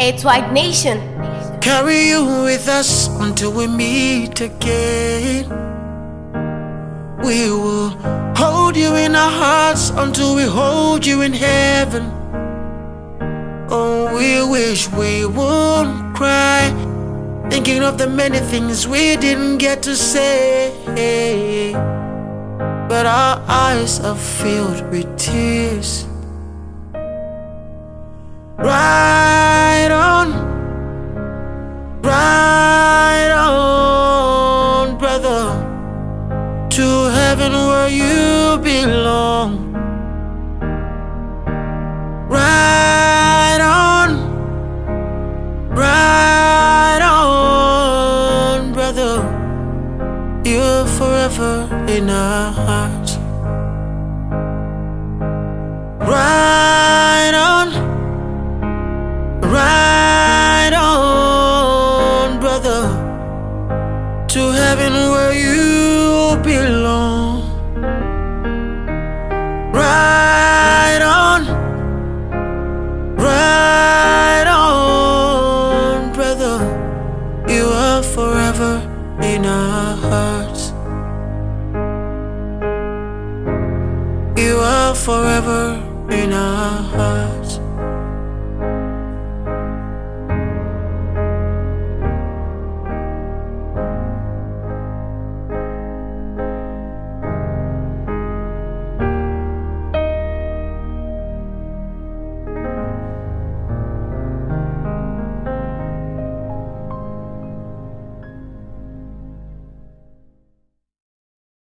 It's White Nation. Carry you with us until we meet again. We will hold you in our hearts until we hold you in heaven. Oh, we wish we won't cry, thinking of the many things we didn't get to say. But our eyes are filled with tears. Right on, brother, to heaven where you belong. Right on, brother, you're forever in our hearts. Right on, brother, to heaven where you belong. Right on, brother, you are forever in our hearts. You are forever in our hearts.